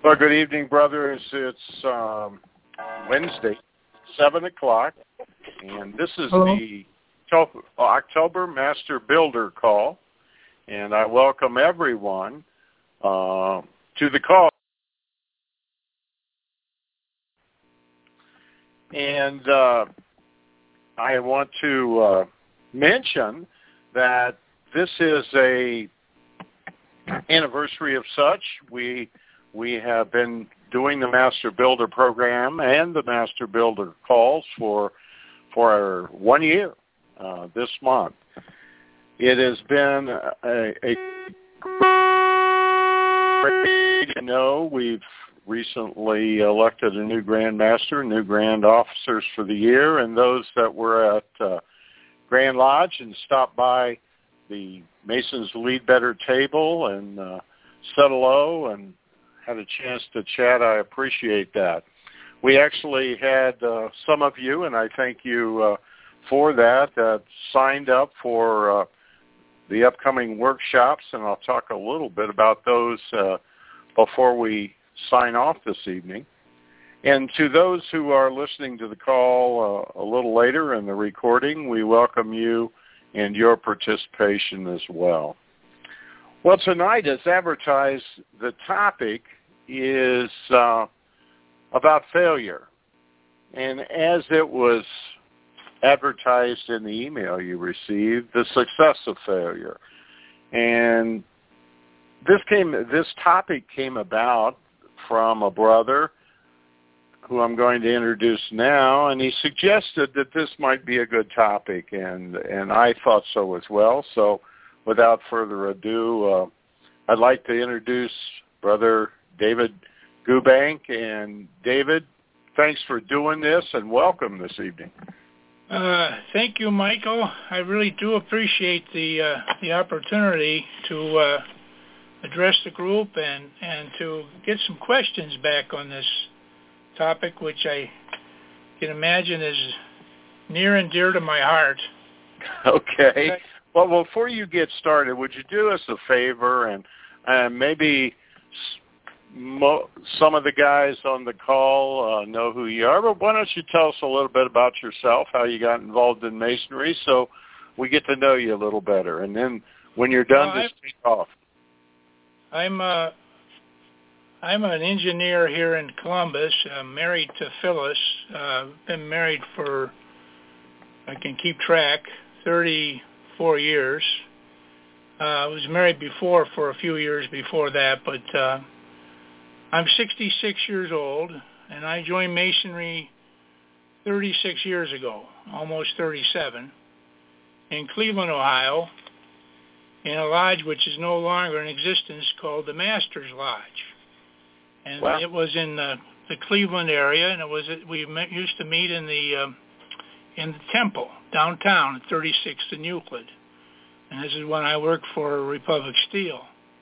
Well, good evening, brothers. It's Wednesday, 7 o'clock, and this is the October Master Builder Call, and I welcome everyone to the call. And I want to mention that this is a anniversary of such. We have been doing the Master Builder program and the Master Builder calls for 1 year this month. It has been we've recently elected a new Grand Master, new Grand Officers for the year, and those that were at Grand Lodge and stopped by the Masons Lead Better table and said hello and had a chance to chat. I appreciate that. We actually had some of you, and I thank you for that signed up for the upcoming workshops, and I'll talk a little bit about those before we sign off this evening. And to those who are listening to the call a little later in the recording, we welcome you and your participation as well. Well, tonight, as advertised, the topic is about failure. And as it was advertised in the email you received, the success of failure. And this topic came about from a brother who I'm going to introduce now, and he suggested that this might be a good topic, and I thought so as well. So without further ado, I'd like to introduce Brother David Gubank. And David, thanks for doing this, and welcome this evening. Thank you, Michael. I really do appreciate the opportunity to address the group and to get some questions back on this topic, which I can imagine is near and dear to my heart. Okay. Well, before you get started, would you do us a favor and maybe some of the guys on the call know who you are, but why don't you tell us a little bit about yourself, how you got involved in Masonry, so we get to know you a little better. And then when you're done, just take off. I'm an engineer here in Columbus. I'm married to Phyllis. Been married for, I can keep track, 34 years. I was married before for a few years before that, but I'm 66 years old, and I joined Masonry 36 years ago, almost 37, in Cleveland, Ohio, in a lodge which is no longer in existence called the Masters Lodge. And wow. It was in the Cleveland area, and we used to meet in the Temple downtown at 36th and Euclid. And this is when I worked for Republic Steel.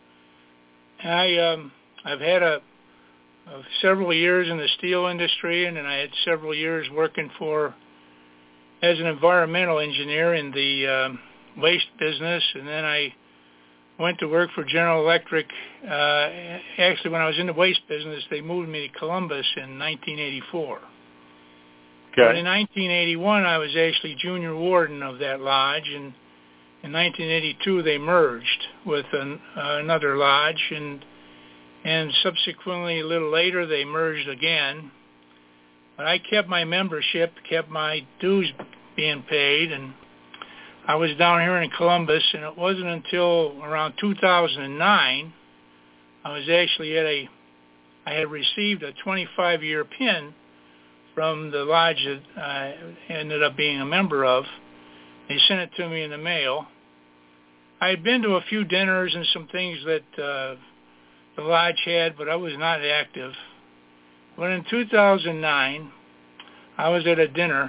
And I've had several years in the steel industry, and then I had several years working as an environmental engineer in the waste business, and then I went to work for General Electric. Actually, when I was in the waste business, they moved me to Columbus in 1984. Okay. But in 1981, I was actually junior warden of that lodge, and in 1982, they merged with another lodge, and subsequently, a little later, they merged again. But I kept my membership, kept my dues being paid, and I was down here in Columbus, and it wasn't until around 2009 I was actually I had received a 25-year pin from the lodge that I ended up being a member of. They sent it to me in the mail. I had been to a few dinners and some things that the lodge had, but I was not active. But in 2009, I was at a dinner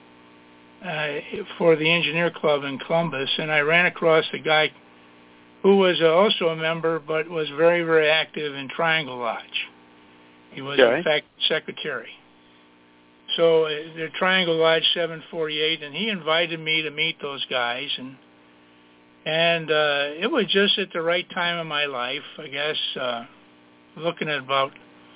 for the Engineer Club in Columbus, and I ran across a guy who was also a member, but was very, very active in Triangle Lodge. He was, in fact, secretary. So the Triangle Lodge 748, and he invited me to meet those guys, and it was just at the right time in my life, I guess, looking at about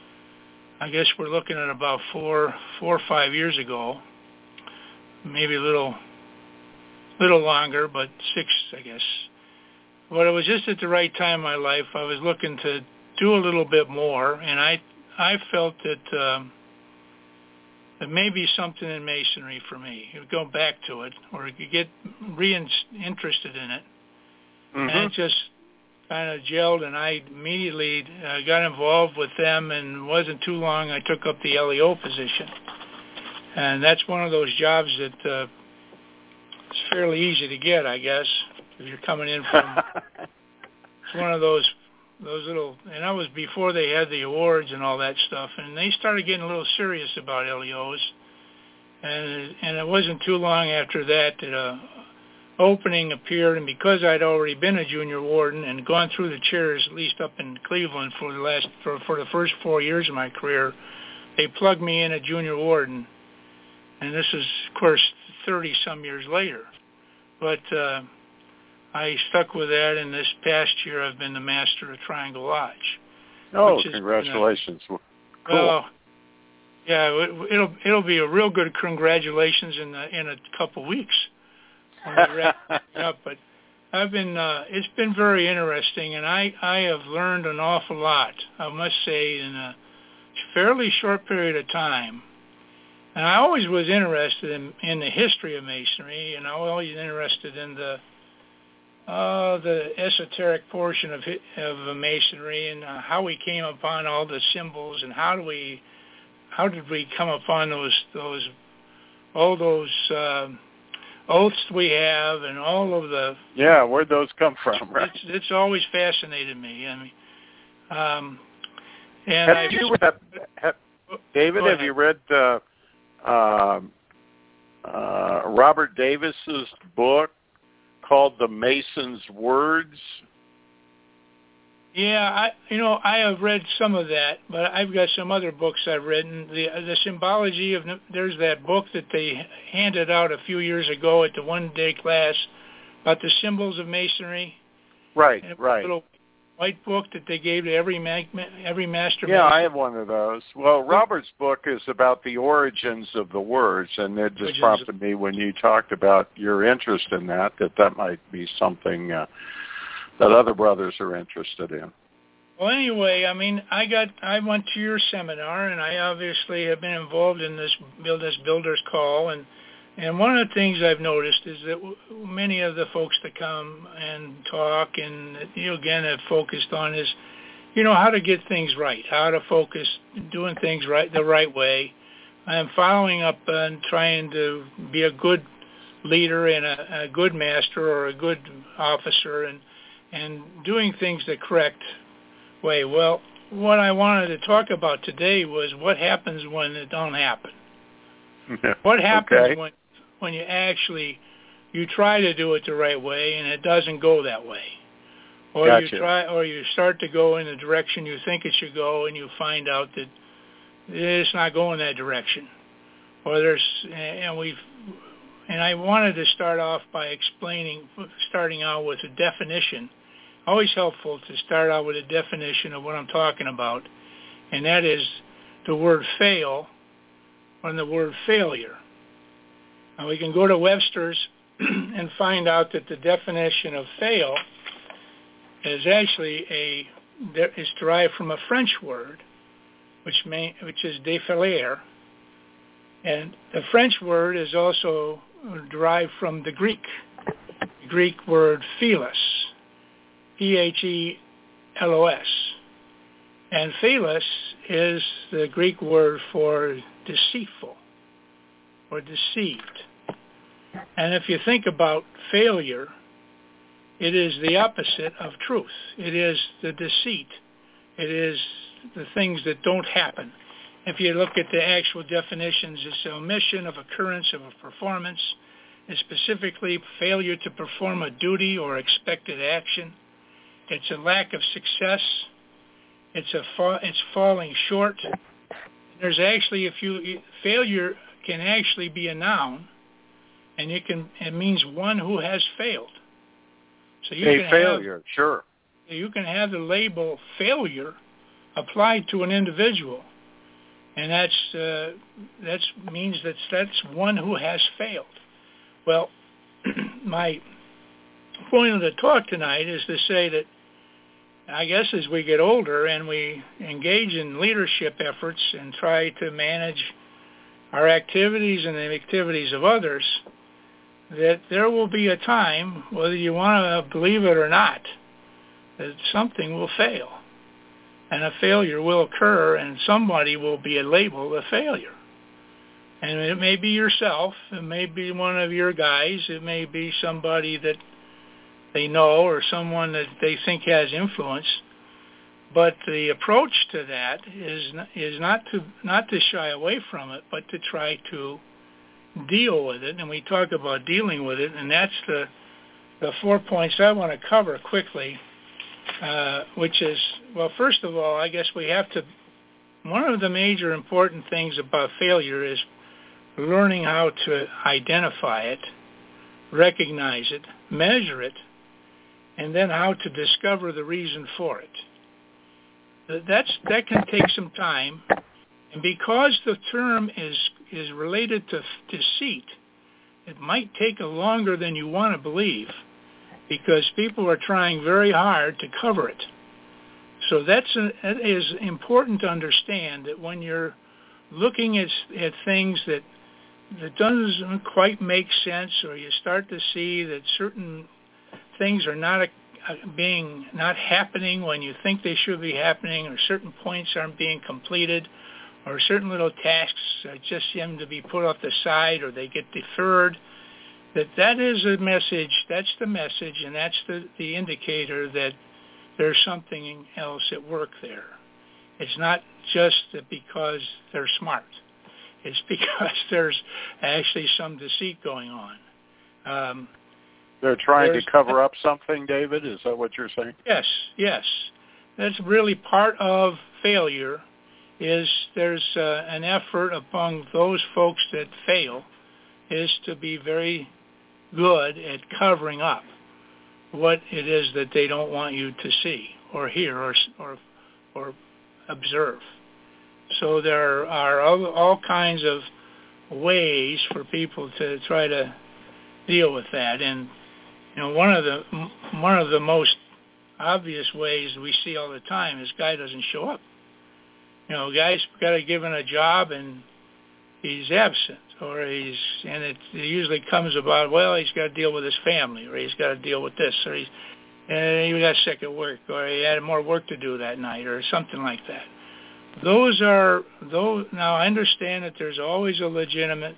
I guess we're looking at about 4 or 5 years ago, maybe a little longer, but 6, I guess. But it was just at the right time in my life. I was looking to do a little bit more, and I felt that there may be something in masonry for me. You go back to it, or you get interested in it, and it just kind of gelled, and I immediately got involved with them, and it wasn't too long I took up the LEO position. And that's one of those jobs that it's fairly easy to get, I guess, if you're coming in from it's one of those little, and that was before they had the awards and all that stuff, and they started getting a little serious about LEOs, and it wasn't too long after that that opening appeared, and because I'd already been a junior warden and gone through the chairs, at least up in Cleveland for the first 4 years of my career, they plugged me in a junior warden, and this is, of course, 30-some years later. But I stuck with that, and this past year I've been the master of Triangle Lodge. Oh, congratulations. Cool. Well, yeah, it'll be a real good congratulations in a couple weeks when we wrap it up. But I've been it's been very interesting, and I have learned an awful lot, I must say, in a fairly short period of time. And I always was interested in the history of masonry, and I was always interested in the esoteric portion of masonry, and how we came upon all the symbols, and how did we come upon all those oaths we have, and all of the where'd those come from? Right? It's always fascinated me. I mean, and have you read, David? Have you read Robert Davis's book called The Mason's Words? Yeah, I have read some of that, but I've got some other books I've written. The symbology of, there's that book that they handed out a few years ago at the one-day class about the symbols of masonry. Right. A little white book that they gave to every master. Yeah, I have one of those. Well, Robert's book is about the origins of the words, and it just prompted me when you talked about your interest in that might be something that other brothers are interested in. Well, anyway, I mean, I went to your seminar, and I obviously have been involved in this Builder's Call, and one of the things I've noticed is that many of the folks that come and talk and again have focused on is, how to get things right, how to focus, doing things right the right way, and following up and trying to be a good leader and a good master or a good officer, and doing things the correct way. Well, what I wanted to talk about today was what happens when it don't happen. What happens when you actually you try to do it the right way and it doesn't go that way, or you start to go in the direction you think it should go and you find out that it's not going that direction, or and I wanted to start off by starting out with a definition. Always helpful to start out with a definition of what I'm talking about, and that is the word fail and the word failure. Now we can go to Webster's and find out that the definition of fail is actually is derived from a French word, which is défaillir, and the French word is also derived from the Greek word philos, P-H-E-L-O-S, and philos is the Greek word for deceitful or deceived. And if you think about failure, it is the opposite of truth. It is the deceit. It is the things that don't happen. If you look at the actual definitions, it's an omission of occurrence of a performance, and specifically failure to perform a duty or expected action. It's a lack of success. It's falling short. There's actually failure can actually be a noun, and it means one who has failed. So sure. You can have the label failure applied to an individual, And that means that's one who has failed. Well, my point of the talk tonight is to say that I guess as we get older and we engage in leadership efforts and try to manage our activities and the activities of others, that there will be a time, whether you want to believe it or not, that something will fail. And a failure will occur, and somebody will be labeled a failure. And it may be yourself, it may be one of your guys, it may be somebody that they know or someone that they think has influence. But the approach to that is not to shy away from it, but to try to deal with it. And we talk about dealing with it, and that's the 4 points I want to cover quickly, which is, well, first of all, I guess we have to, one of the major important things about failure is learning how to identify it, recognize it, measure it, and then how to discover the reason for it. That can take some time, and because the term is related to deceit, it might take longer than you want to believe, because people are trying very hard to cover it. So it is important to understand that when you're looking at things that doesn't quite make sense, or you start to see that certain things are not happening when you think they should be happening, or certain points aren't being completed, or certain little tasks just seem to be put off the side, or they get deferred, that is a message, that's the message, and that's the indicator that there's something else at work there. It's not just that because they're smart. It's because there's actually some deceit going on. They're trying to cover up something, David? Is that what you're saying? Yes. That's really part of failure, is there's an effort among those folks that fail is to be very good at covering up what it is that they don't want you to see or hear or observe. So there are all kinds of ways for people to try to deal with that. And one of the most obvious ways we see all the time is guy doesn't show up. Guy's got given a job and he's absent, or it usually comes about, well, he's got to deal with his family, or he's got to deal with this, or he got sick at work, or he had more work to do that night, or something like that. Now I understand that there's always a legitimate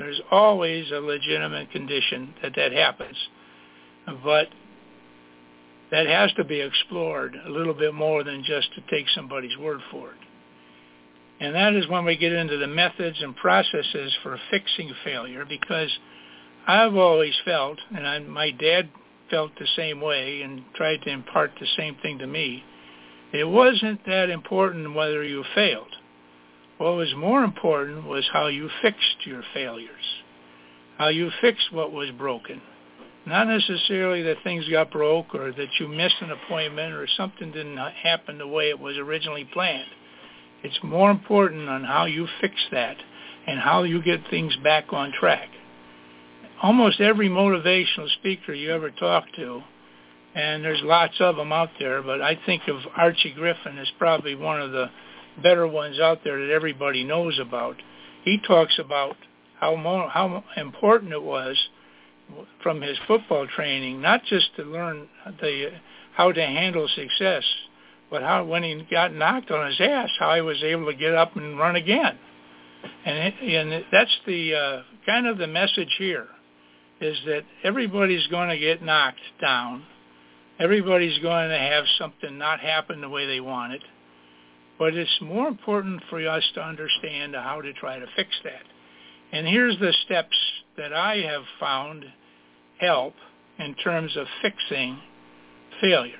condition that happens, but that has to be explored a little bit more than just to take somebody's word for it. And that is when we get into the methods and processes for fixing failure, because I've always felt, and my dad felt the same way and tried to impart the same thing to me, it wasn't that important whether you failed. What was more important was how you fixed your failures, how you fixed what was broken. Not necessarily that things got broke or that you missed an appointment or something didn't happen the way it was originally planned. It's more important on how you fix that and how you get things back on track. Almost every motivational speaker you ever talk to, and there's lots of them out there, but I think of Archie Griffin as probably one of the better ones out there that everybody knows about. He talks about how important it was from his football training, not just to learn how to handle success, but how when he got knocked on his ass, how he was able to get up and run again. And that's the kind of the message here, is that everybody's going to get knocked down. Everybody's going to have something not happen the way they want it. But it's more important for us to understand how to try to fix that. And here's the steps that I have found help in terms of fixing failure.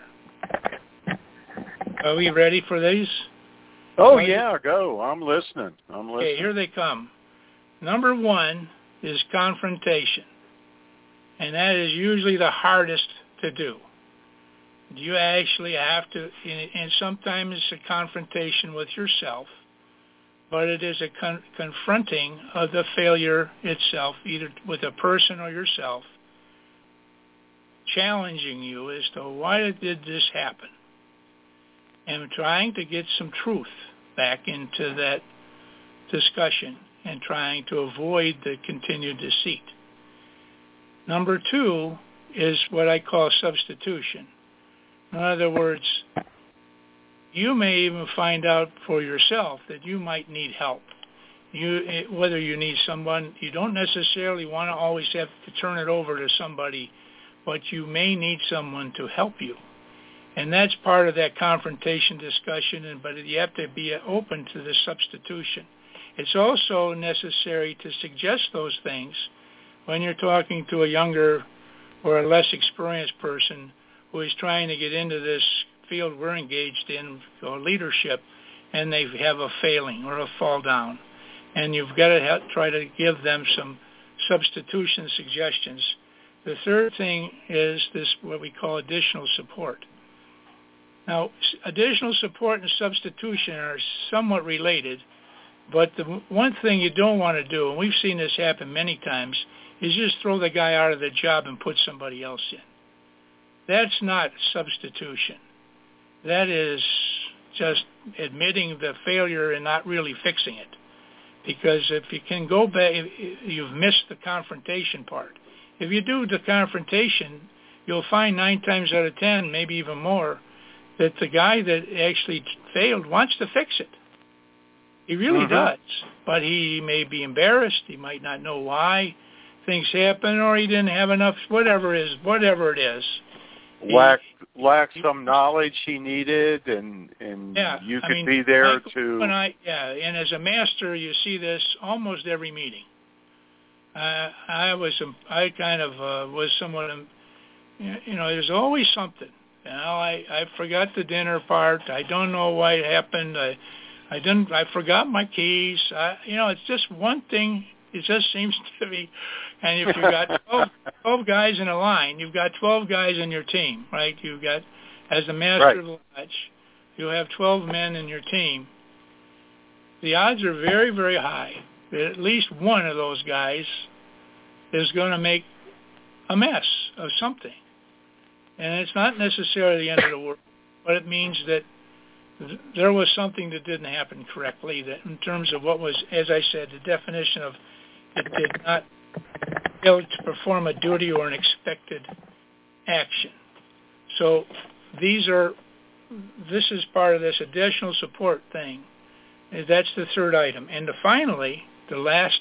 Are we ready for these? Oh, yeah, go. I'm listening. Okay, here they come. Number one is confrontation. And that is usually the hardest to do. You actually have to, and sometimes it's a confrontation with yourself, but it is a confronting of the failure itself, either with a person or yourself, challenging you as to why did this happen, and trying to get some truth back into that discussion and trying to avoid the continued deceit. Number 2 is what I call substitution. In other words, you may even find out for yourself that you might need help. Whether you need someone, you don't necessarily want to always have to turn it over to somebody, but you may need someone to help you. And that's part of that confrontation discussion, but you have to be open to the substitution. It's also necessary to suggest those things when you're talking to a younger or a less experienced person who is trying to get into this field we're engaged in, or leadership, and they have a failing or a fall down. And you've got to try to give them some substitution suggestions. The third thing is this, what we call additional support. Now, additional support and substitution are somewhat related, but the one thing you don't want to do, and we've seen this happen many times, is just throw the guy out of the job and put somebody else in. That's not substitution. That is just admitting the failure and not really fixing it. Because if you can go back, you've missed the confrontation part. If you do the confrontation, you'll find 9 times out of 10, maybe even more, that the guy that actually failed wants to fix it. He really does. But he may be embarrassed. He might not know why things happen, or he didn't have enough, whatever it is. Lack some knowledge he needed, and you could be there to... And as a master, you see this almost every meeting. I kind of was somewhat, there's always something. I forgot the dinner part. I don't know why it happened. I forgot my keys. It's just one thing. It just seems to be, and if you've got 12 guys in a line, you've got 12 guys in your team, right? You've got, as the master of the lodge, you have 12 men in your team. The odds are very, very high that at least one of those guys is going to make a mess of something. And it's not necessarily the end of the world, but it means that there was something that didn't happen correctly, that in terms of what was, as I said, the definition of it did not fail to perform a duty or an expected action. So this is part of this additional support thing. That's the third item. And finally, the last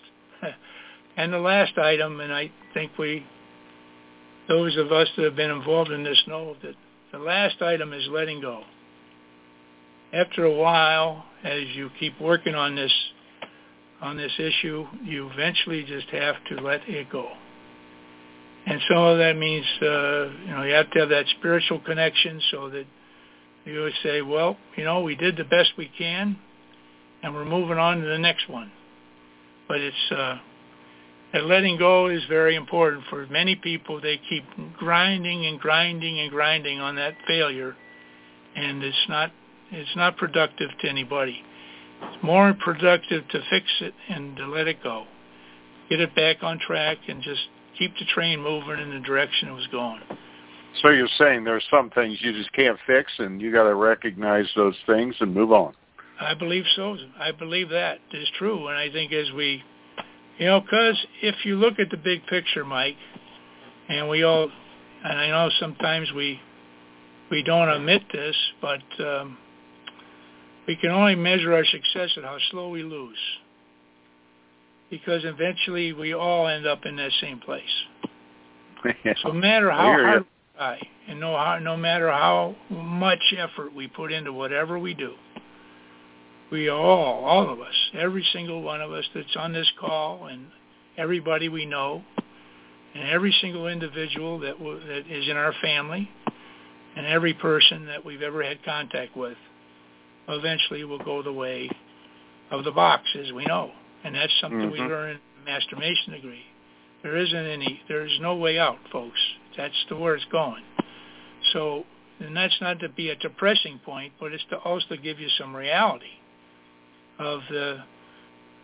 item, and I think those of us that have been involved in this know that the last item is letting go. After a while, as you keep working on this issue, you eventually just have to let it go. And so that means you have to have that spiritual connection, so that you would say, well, we did the best we can, and we're moving on to the next one. But it's that letting go is very important for many people. They keep grinding and grinding and grinding on that failure, and it's not productive to anybody. It's more productive to fix it and to let it go. Get it back on track and just keep the train moving in the direction it was going. So you're saying there's some things you just can't fix, and you got to recognize those things and move on. I believe so. I believe that is true. And I think as we, because if you look at the big picture, Mike, and I know sometimes we don't admit this, but we can only measure our success at how slow we lose, because eventually we all end up in that same place. Yeah. So no matter how hard we try, and no matter how much effort we put into whatever we do, we all of us, every single one of us that's on this call, and everybody we know, and every single individual that is in our family, and every person that we've ever had contact with, eventually will go the way of the box, as we know. And that's something we learn in the Master Mason degree. There is no way out, folks. That's the where it's going. So, and that's not to be a depressing point, but it's to also give you some reality of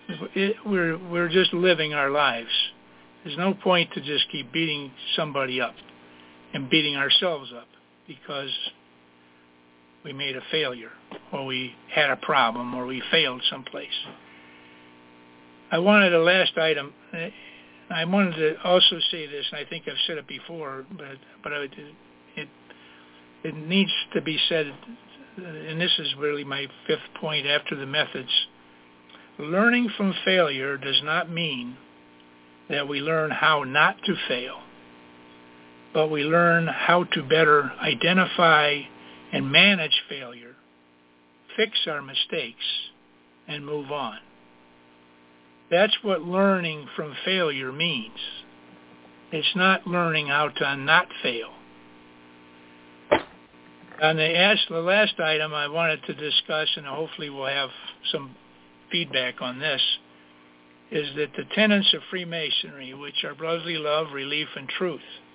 we're just living our lives. There's no point to just keep beating somebody up and beating ourselves up because we made a failure or we had a problem or we failed someplace. I wanted a last item. I wanted to also say this, and I think I've said it before, but it needs to be said, and this is really my fifth point after the methods. Learning from failure does not mean that we learn how not to fail, but we learn how to better identify and manage failure, fix our mistakes, and move on. That's what learning from failure means. It's not learning how to not fail. And the last item I wanted to discuss, and hopefully we'll have some feedback on this, is that the tenets of Freemasonry, which are brotherly love, relief, and truth,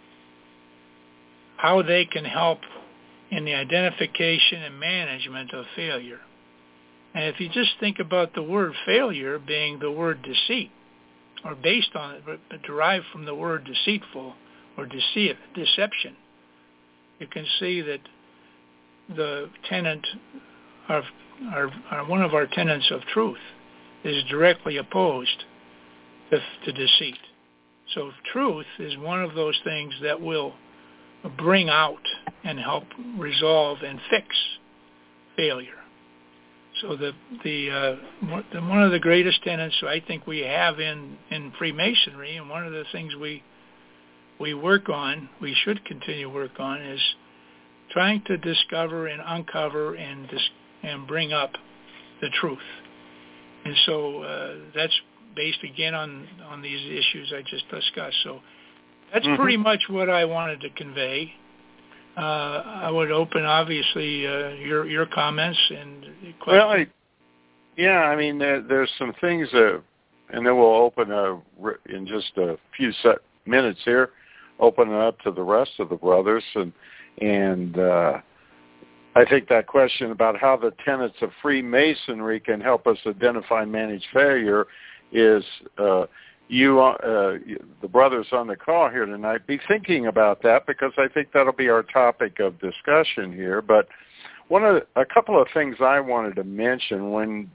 how they can help in the identification and management of failure. And if you just think about the word failure being the word deceit, or based on it, but derived from the word deceitful or deception, you can see that the tenet of one of our tenets of truth is directly opposed to deceit. So truth is one of those things that will bring out and help resolve and fix failure. So one of the greatest tenets I think we have in Freemasonry, and one of the things we work on, we should continue to work on, is trying to discover and uncover and bring up the truth. And so that's based again on these issues I just discussed. So that's pretty much what I wanted to convey. I would open, obviously, your comments and questions. Well, I mean, there's some things, and then we'll open in just a few minutes here, open it up to the rest of the brothers. And I think that question about how the tenets of Freemasonry can help us identify and manage failure is the brothers on the call here tonight, be thinking about that, because I think that'll be our topic of discussion here. But a couple of things I wanted to mention when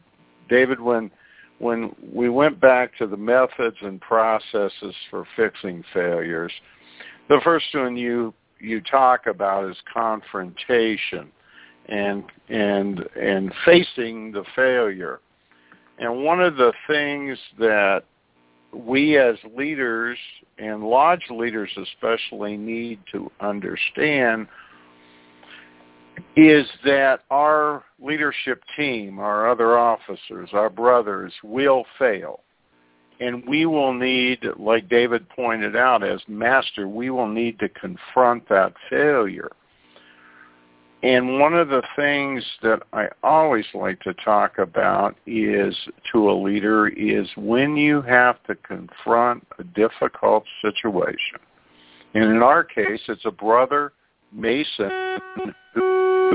we went back to the methods and processes for fixing failures, the first one you talk about is confrontation and facing the failure. And one of the things that we as leaders, and lodge leaders especially, need to understand is that our leadership team, our other officers, our brothers, will fail. And we will need, like David pointed out, as master, we will need to confront that failure. And one of the things that I always like to talk about is, to a leader, is when you have to confront a difficult situation. And in our case, it's a brother, Mason, who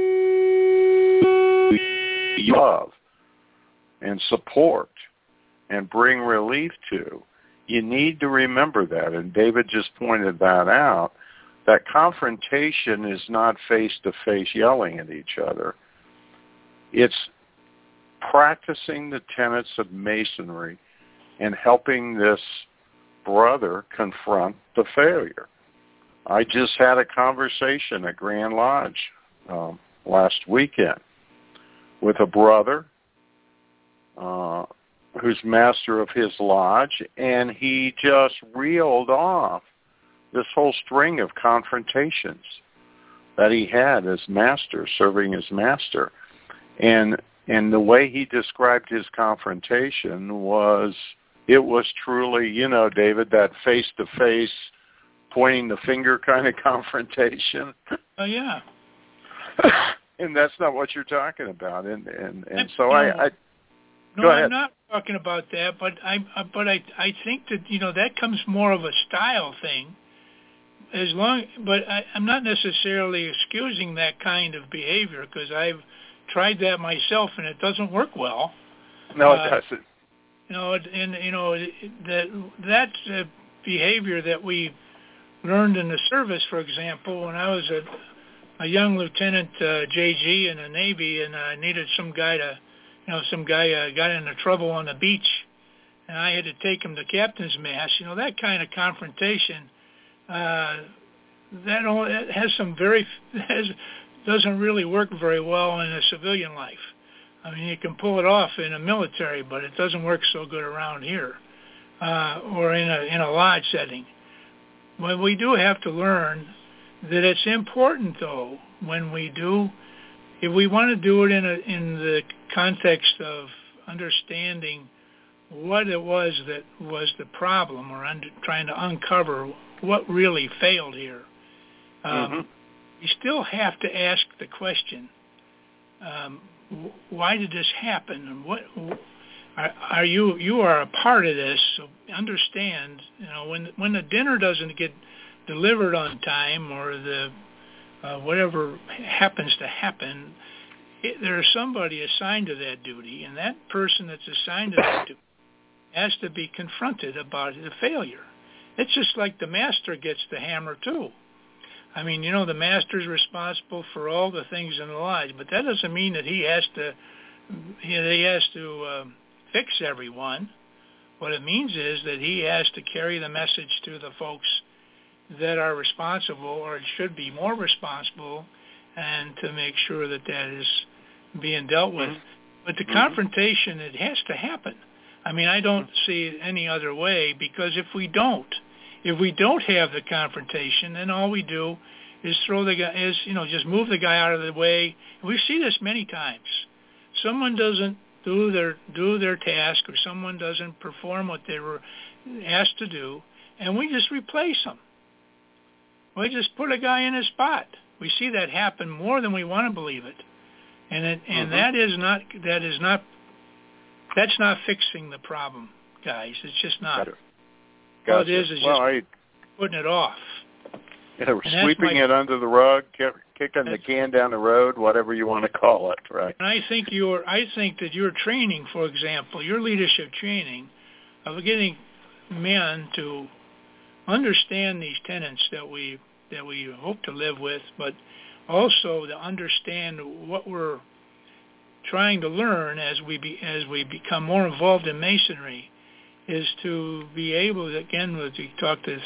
you love and support and bring relief to. You need to remember that, and David just pointed that out, that confrontation is not face-to-face yelling at each other. It's practicing the tenets of Masonry and helping this brother confront the failure. I just had a conversation at Grand Lodge last weekend with a brother who's master of his lodge, and he just reeled off this whole string of confrontations that he had as master, serving as master. And the way he described his confrontation was, it was truly, David, that face-to-face, pointing the finger kind of confrontation. Oh, yeah. And that's not what you're talking about. And so No, I'm not talking about that, but I think that, that comes more of a style thing. But I'm not necessarily excusing that kind of behavior, because I've tried that myself and it doesn't work well. No, it doesn't. That's a behavior that we learned in the service. For example, when I was a young lieutenant, JG in the Navy, and I needed some guy got into trouble on the beach, and I had to take him to captain's mast. That kind of confrontation, doesn't really work very well in a civilian life. I mean, you can pull it off in a military, but it doesn't work so good around here, or in a lodge setting. But we do have to learn that it's important, though, when we do, if we want to do it in the context of understanding what it was that was the problem, or trying to uncover what really failed here, you still have to ask the question, why did this happen? And what are you are a part of this? So understand, when the dinner doesn't get delivered on time, or the whatever happens to happen, there's somebody assigned to that duty, and that person that's assigned to that duty has to be confronted about the failure. It's just like the master gets the hammer too. I mean, the master's responsible for all the things in the lodge, but that doesn't mean that he has to fix everyone. What it means is that he has to carry the message to the folks that are responsible, or should be more responsible, and to make sure that is being dealt with. But the confrontation, it has to happen. I mean, I don't see it any other way, because if we don't have the confrontation, then all we do is just move the guy out of the way. We see this many times. Someone doesn't do their task, or someone doesn't perform what they were asked to do, and we just replace them. We just put a guy in his spot. We see that happen more than we want to believe it, and that's not fixing the problem, guys. It's just not. Gotcha. All it is just putting it off. Yeah, we're sweeping it under the rug, kicking the can down the road, whatever you want to call it, right? And I think that your training, for example, your leadership training of getting men to understand these tenets that we hope to live with, but also to understand what we're trying to learn as we become more involved in Masonry, is to be able to, again, as we talked this,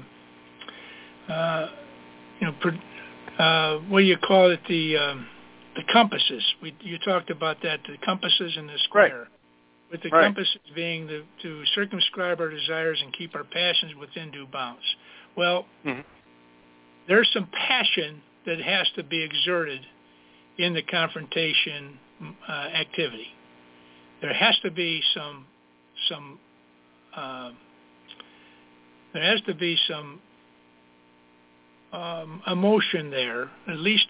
what do you call it, the compasses. You talked about that, the compasses in the square. Right. With the compasses being to circumscribe our desires and keep our passions within due bounds. Well, there's some passion that has to be exerted in the confrontation activity. There has to be some emotion there, at least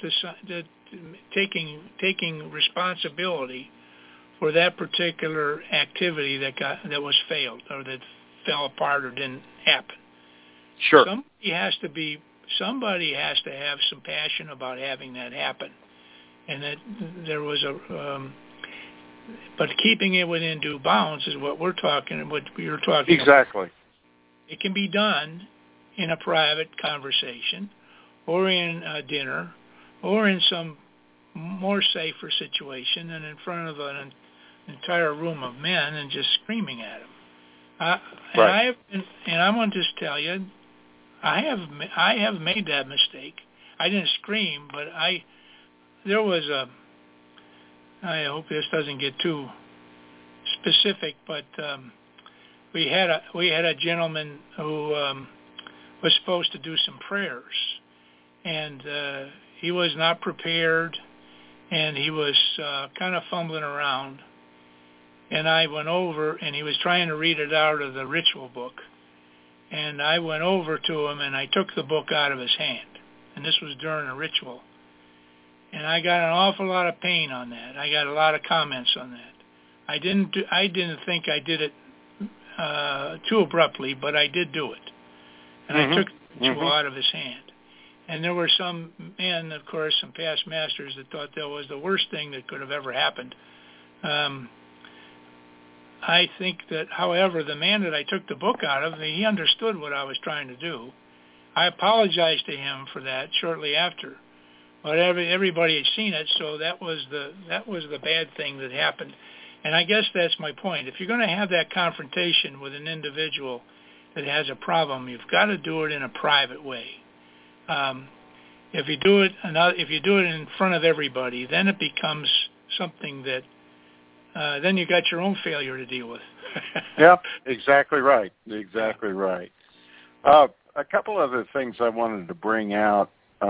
taking responsibility for that particular activity that was failed, or that fell apart, or didn't happen. Sure. Somebody has to have some passion about having that happen, and that there was but keeping it within due bounds is what you're talking exactly about. It can be done in a private conversation, or in a dinner, or in some more safer situation than in front of an entire room of men and just screaming at them. And I want to just tell you, I have made that mistake. I didn't scream, but there was I hope this doesn't get too specific, but we had a gentleman who was supposed to do some prayers, and he was not prepared, and he was kind of fumbling around, and I went over, and he was trying to read it out of the ritual book, and I went over to him, and I took the book out of his hand, and this was during a ritual, and I got an awful lot of pain on that. I got a lot of comments on that. I didn't think I did it too abruptly, but I did do it. And I took the ritual out of his hand. And there were some men, of course, some past masters, that thought that was the worst thing that could have ever happened. I think that, however, the man that I took the book out of, he understood what I was trying to do. I apologized to him for that shortly after, but everybody had seen it, so that was the bad thing that happened. And I guess that's my point. If you're going to have that confrontation with an individual that has a problem, you've got to do it in a private way. If you do it in front of everybody, then it becomes something that then you got your own failure to deal with. Yep, exactly right. Exactly right. A couple other things I wanted to bring out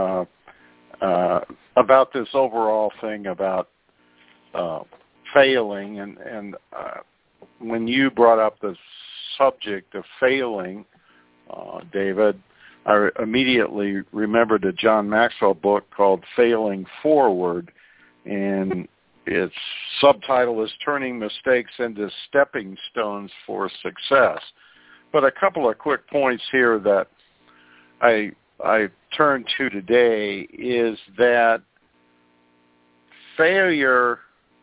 about this overall thing about failing, and when you brought up the subject of failing, David, I immediately remembered a John Maxwell book called Failing Forward, and its subtitle is Turning Mistakes into Stepping Stones for Success. But a couple of quick points here that I turn to today is that failure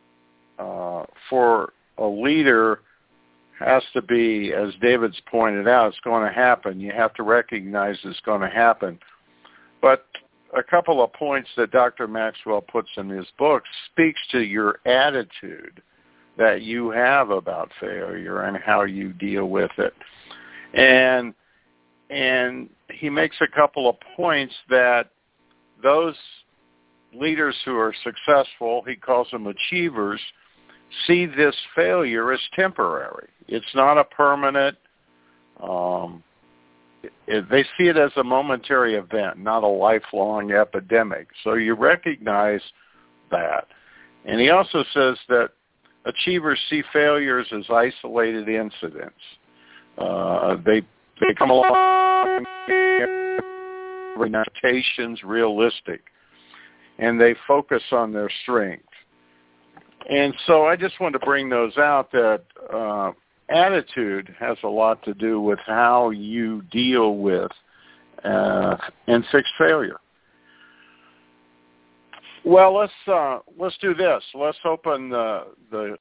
for a leader has to be, as David's pointed out, it's going to happen. You have to recognize it's going to happen. But a couple of points that Dr. Maxwell puts in his book speaks to your attitude that you have about failure and how you deal with it. And he makes a couple of points that those leaders who are successful, he calls them achievers, see this failure as temporary. It's not a permanent, they see it as a momentary event, not a lifelong epidemic. So you recognize that. And he also says that achievers see failures as isolated incidents. They come along, limitations, realistic, and they focus on their strength. And so I just wanted to bring those out, that attitude has a lot to do with how you deal with and fix failure. Well, let's do this. Let's open the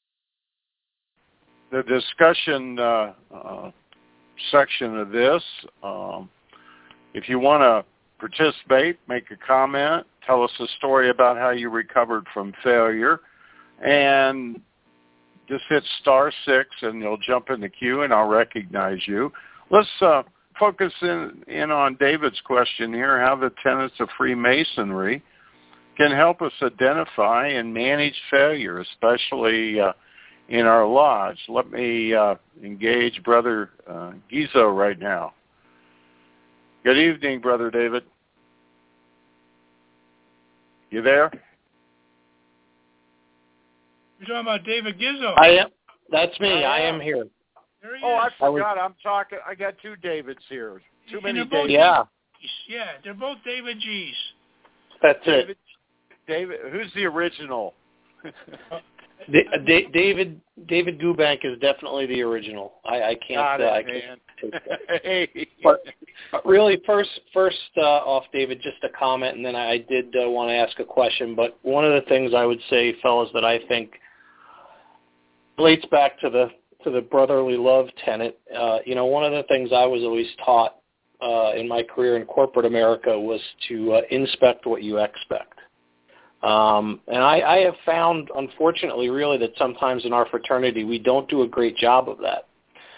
discussion section of this. If you want to participate, make a comment, tell us a story about how you recovered from failure, and just hit *6 and you'll jump in the queue and I'll recognize you. Let's focus in on David's question here, how the tenets of Freemasonry can help us identify and manage failure, especially in our lodge. Let me engage Brother Gizo right now. Good evening, Brother David. You there? You're talking about David Gizzo. I am. That's me. I am here. There he is. I forgot. I'm talking. I got two Davids here. Too many Davids. Yeah. Yeah, they're both David G's. That's it. David, who's the original? David Gubank is definitely the original. I can't. I can't take that. Hey. But really, first off, David, just a comment, and then I did want to ask a question. But one of the things I would say, fellas, that I think relates back to the brotherly love tenet. One of the things I was always taught in my career in corporate America was to inspect what you expect. And I have found, unfortunately, really, that sometimes in our fraternity we don't do a great job of that.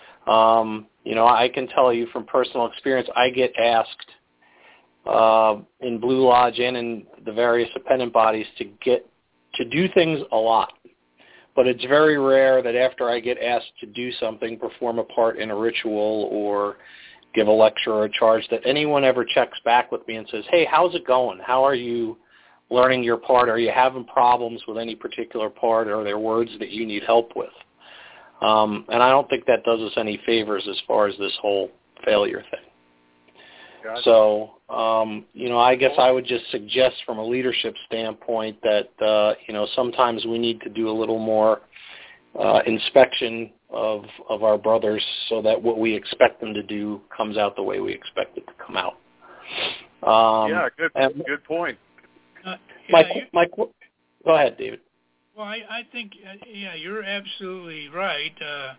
I can tell you from personal experience, I get asked in Blue Lodge and in the various appendant bodies to do things a lot. But it's very rare that after I get asked to do something, perform a part in a ritual or give a lecture or a charge, that anyone ever checks back with me and says, hey, how's it going? How are you learning your part? Are you having problems with any particular part? Are there words that you need help with? And I don't think that does us any favors as far as this whole failure thing. Gotcha. So, I guess I would just suggest from a leadership standpoint that, sometimes we need to do a little more inspection of our brothers so that what we expect them to do comes out the way we expect it to come out. Good point. Go ahead, David. Well, I think, yeah, you're absolutely right.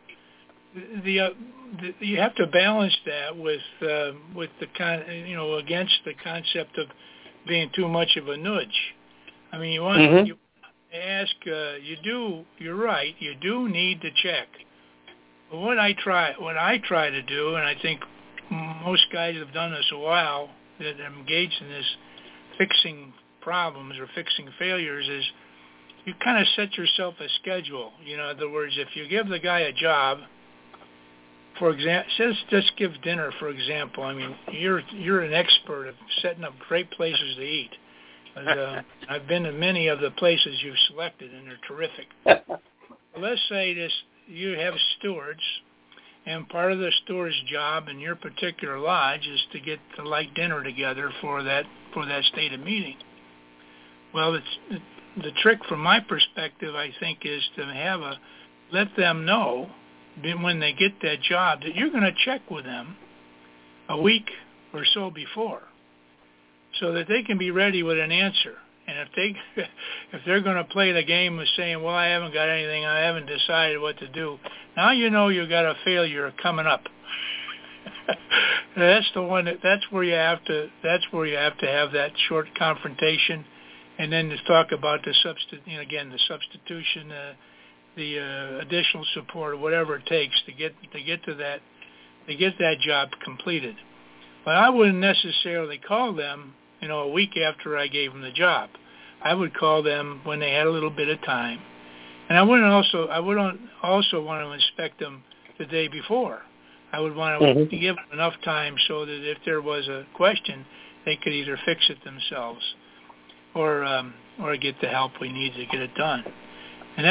You have to balance that with the against the concept of being too much of a nudge. I mean, you want you ask. You're right. You do need to check. But what I try to do, and I think most guys have done this a while that are engaged in this fixing problems or fixing failures, is you kind of set yourself a schedule. You know, in other words, if you give the guy a job, for example, just give dinner, for example. I mean, you're an expert at setting up great places to eat. I've been to many of the places you've selected, and they're terrific. Let's say you have stewards, and part of the steward's job in your particular lodge is to get the light dinner together for that stated meeting. Well, the trick from my perspective, I think, is to let them know when they get that job that you're going to check with them a week or so before, so that they can be ready with an answer. And if they're going to play the game of saying, well, I haven't got anything, I haven't decided what to do, now you know you've got a failure coming up. That's where you have to have that short confrontation, and then to talk about the substitution, the additional support, or whatever it takes to get that job completed. But I wouldn't necessarily call them, a week after I gave them the job. I would call them when they had a little bit of time, and I wouldn't also want to inspect them the day before. I would want to give them enough time so that if there was a question, they could either fix it themselves or get the help we need to get it done. And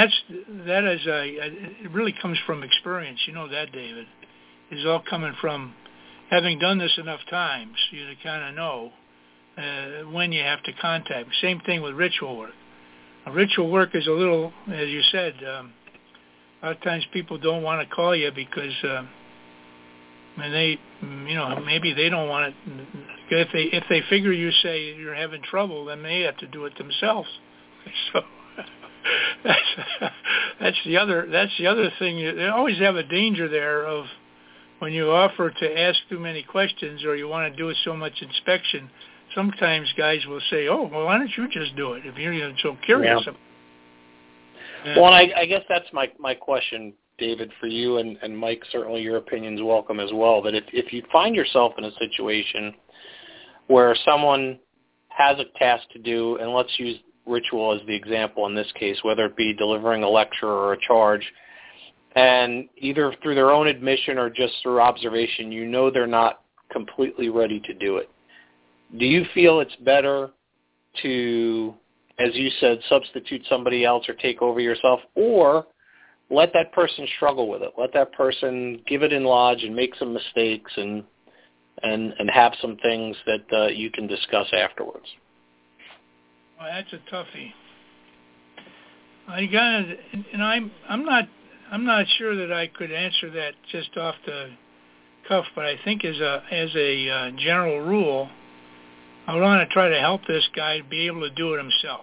it really comes from experience. You know that, David. It's all coming from having done this enough times. You kind of know when you have to contact. Same thing with ritual work. Ritual work is a little, as you said, a lot of times people don't want to call you because maybe they don't want it. If they figure you say you're having trouble, then they have to do it themselves. So that's the other thing. They always have a danger there of when you offer to ask too many questions or you want to do so much inspection. Sometimes guys will say, "Oh, well, why don't you just do it if you're so curious?" Yeah. Well, I guess that's my question, David, for you, and Mike. Certainly, your opinion's welcome as well. That if you find yourself in a situation where someone has a task to do, and let's use ritual as the example in this case, whether it be delivering a lecture or a charge, and either through their own admission or just through observation, they're not completely ready to do it. Do you feel it's better to, as you said, substitute somebody else or take over yourself, or let that person struggle with it? Let that person give it in lodge and make some mistakes and have some things that you can discuss afterwards. Well, that's a toughie. I'm not sure that I could answer that just off the cuff, but I think as a general rule, I would want to try to help this guy be able to do it himself.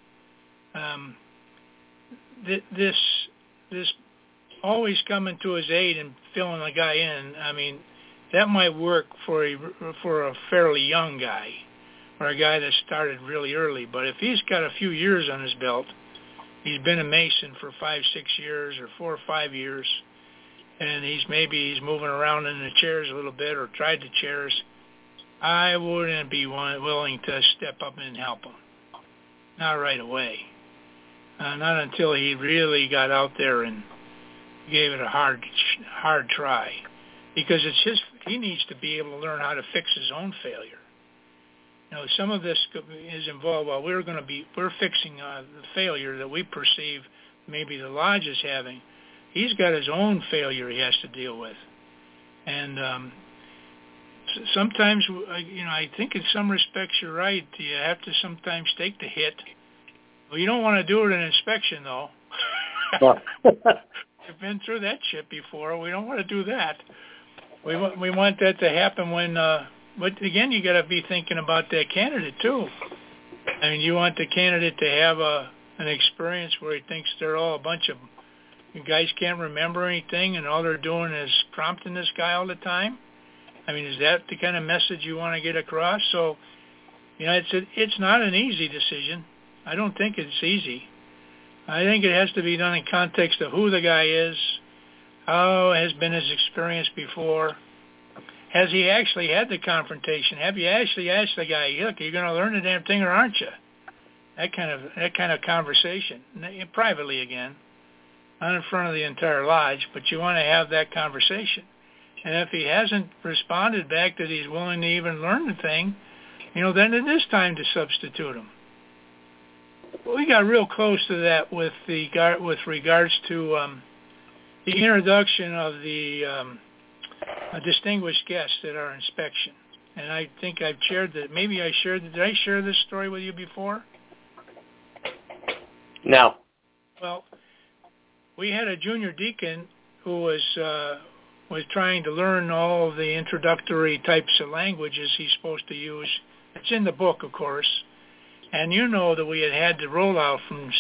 This always coming to his aid and filling the guy in, I mean, that might work for a fairly young guy or a guy that started really early. But if he's got a few years on his belt, he's been a Mason for 5-6 years or 4 or 5 years, and he's moving around in the chairs a little bit or tried the chairs, I wouldn't be willing to step up and help him. Not right away. Not until he really got out there and gave it a hard try. Because he needs to be able to learn how to fix his own failure. Some of this is involved while we're fixing the failure that we perceive maybe the lodge is having. He's got his own failure he has to deal with. And sometimes, I think in some respects you're right. You have to sometimes take the hit. Well, you don't want to do it in inspection, though. We've been through that shit before. We don't want to do that. We want that to happen when. But again, you got to be thinking about that candidate too. I mean, you want the candidate to an experience where he thinks they're all a bunch of guys can't remember anything and all they're doing is prompting this guy all the time? I mean, is that the kind of message you want to get across? So, it's not an easy decision. I don't think it's easy. I think it has to be done in context of who the guy is, how has been his experience before. Has he actually had the confrontation? Have you actually asked the guy, look, you're going to learn the damn thing or aren't you? That kind of conversation, privately again, not in front of the entire lodge, but you want to have that conversation. And if he hasn't responded back that he's willing to even learn the thing, then it is time to substitute him. We got real close to that with regards to the introduction of the distinguished guest at our inspection. And I think I've shared that. Maybe I shared. Did I share this story with you before? No. Well, we had a junior deacon who was trying to learn all of the introductory types of languages he's supposed to use. It's in the book, of course. And that we had the rollout from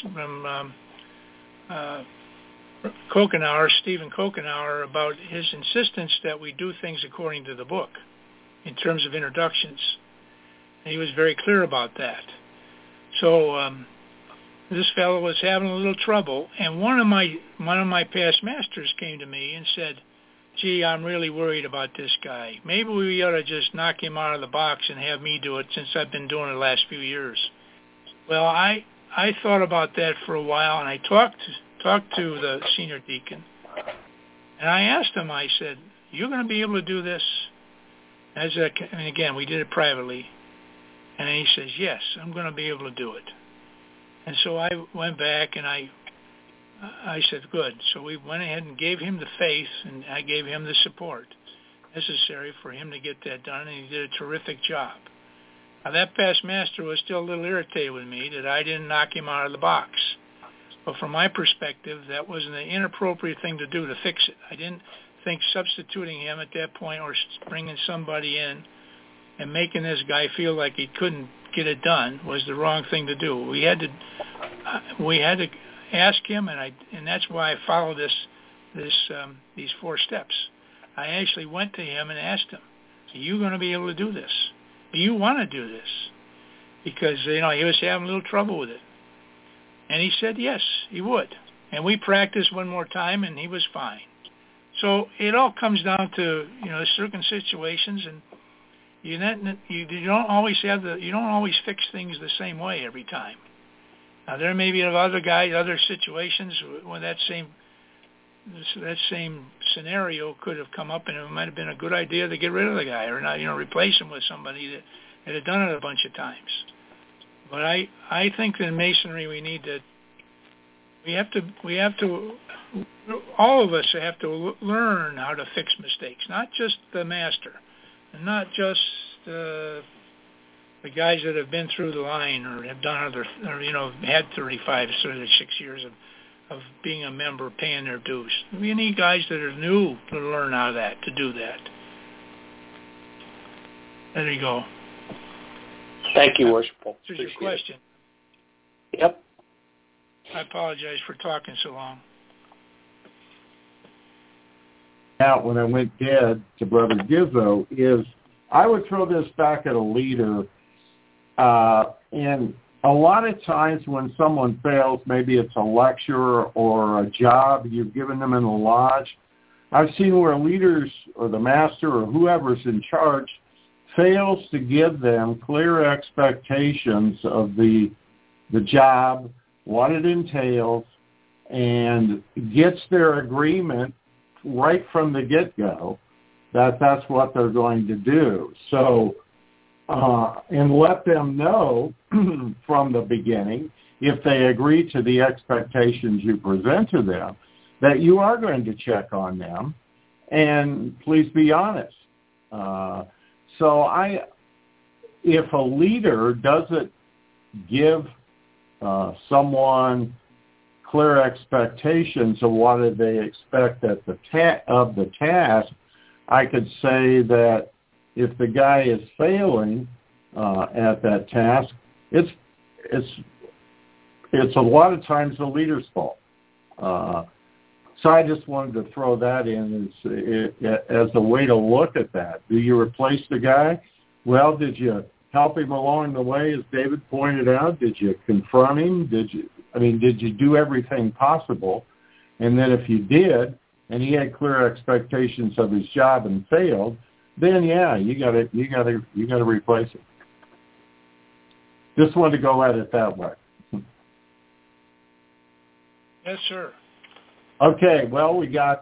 Kokenauer, Stephen Kokenauer, about his insistence that we do things according to the book in terms of introductions. And he was very clear about that. So this fellow was having a little trouble, and one of my past masters came to me and said, gee, I'm really worried about this guy. Maybe we ought to just knock him out of the box and have me do it since I've been doing it the last few years. Well, I thought about that for a while, and I talked to the senior deacon, and I asked him, I said, you're going to be able to do this? And again, we did it privately. And he says, yes, I'm going to be able to do it. And so I went back and I said, good. So we went ahead and gave him the faith, and I gave him the support necessary for him to get that done, and he did a terrific job. Now, that past master was still a little irritated with me that I didn't knock him out of the box. But from my perspective, that was an inappropriate thing to do to fix it. I didn't think substituting him at that point or bringing somebody in and making this guy feel like he couldn't get it done was the wrong thing to do. We had to ask him, and that's why I followed these 4 steps. I actually went to him and asked him, are you going to be able to do this? Do you want to do this? Because, he was having a little trouble with it. And he said yes, he would. And we practiced one more time, and he was fine. So it all comes down to, certain situations, and you don't always fix things the same way every time. Now, there may be other situations where that same scenario could have come up, and it might have been a good idea to get rid of the guy or not, replace him with somebody that had done it a bunch of times. But I think in Masonry all of us have to learn how to fix mistakes, not just the master, and not just the guys that have been through the line or have done had 35, 36 years of being a member, paying their dues. We need guys that are new to learn how to do that. There you go. Thank you, Worshipful. Here's your question. Yep. I apologize for talking so long. Out when I went dead to Brother Gizzo is I would throw this back at a leader, and a lot of times when someone fails, maybe it's a lecture or a job you've given them in the lodge, I've seen where leaders or the master or whoever's in charge fails to give them clear expectations of the job, what it entails, and gets their agreement right from the get-go that that's what they're going to do. So, and let them know from the beginning, if they agree to the expectations you present to them, that you are going to check on them, and please be honest. If a leader doesn't give someone clear expectations of what they expect at of the task, I could say that if the guy is failing at that task, it's it's a lot of times the leader's fault. So I just wanted to throw that in as a way to look at that. Do you replace the guy? Well, did you help him along the way, as David pointed out? Did you confront him? Did you do everything possible? And then if you did, and he had clear expectations of his job and failed, then yeah, you got to replace him. Just wanted to go at it that way. Yes, sir. Okay, well, we got,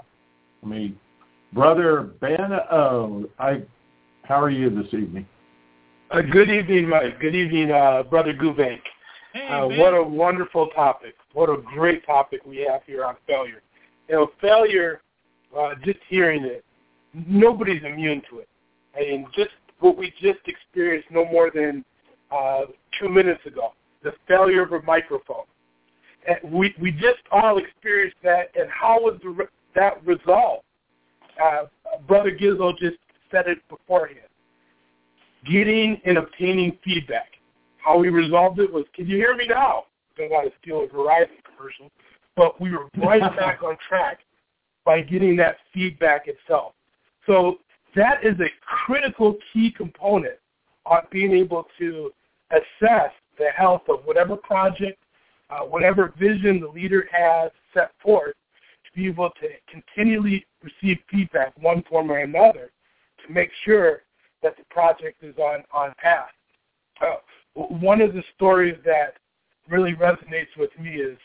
Brother Ben O. How are you this evening? Good evening, Mike. Good evening, Brother Gubank. Hey, what a wonderful topic. What a great topic we have here on failure. Failure, just hearing it, nobody's immune to it. I mean, just what we just experienced no more than 2 minutes ago, the failure of a microphone. And we just all experienced that, and how was that resolved? Brother Gizzo just said it beforehand. Getting and obtaining feedback. How we resolved it was, can you hear me now? Don't want to steal a Verizon commercial, but we were right back on track by getting that feedback itself. So that is a critical key component on being able to assess the health of whatever project, whatever vision the leader has set forth, to be able to continually receive feedback one form or another to make sure that the project is on path. One of the stories that really resonates with me is,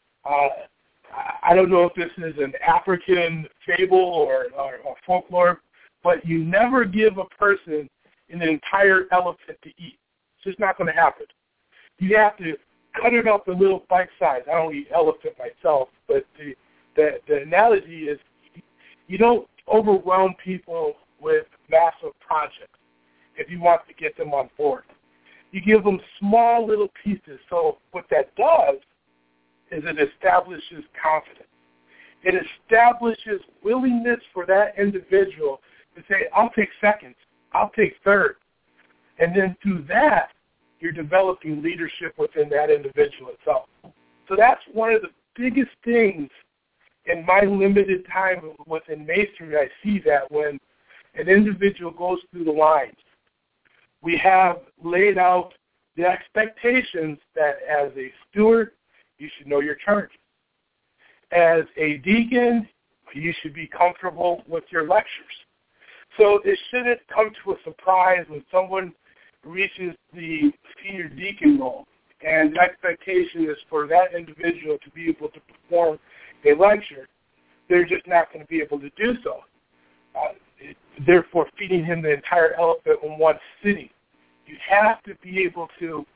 I don't know if this is an African fable or folklore, but you never give a person an entire elephant to eat. It's just not going to happen. You have to cut it up in little bite size. I don't eat elephant myself, but the analogy is you don't overwhelm people with massive projects if you want to get them on board. You give them small little pieces. So what that does is it establishes confidence. It establishes willingness for that individual to say, I'll take seconds, I'll take third. And then through that, you're developing leadership within that individual itself. So that's one of the biggest things in my limited time within Masonry. I see that when an individual goes through the lines, we have laid out the expectations that as a steward, you should know your charge. As a deacon, you should be comfortable with your lectures. So it shouldn't come to a surprise when someone reaches the senior deacon role, and the expectation is for that individual to be able to perform a lecture. They're just not going to be able to do so. Therefore, feeding him the entire elephant in one sitting. You have to be able to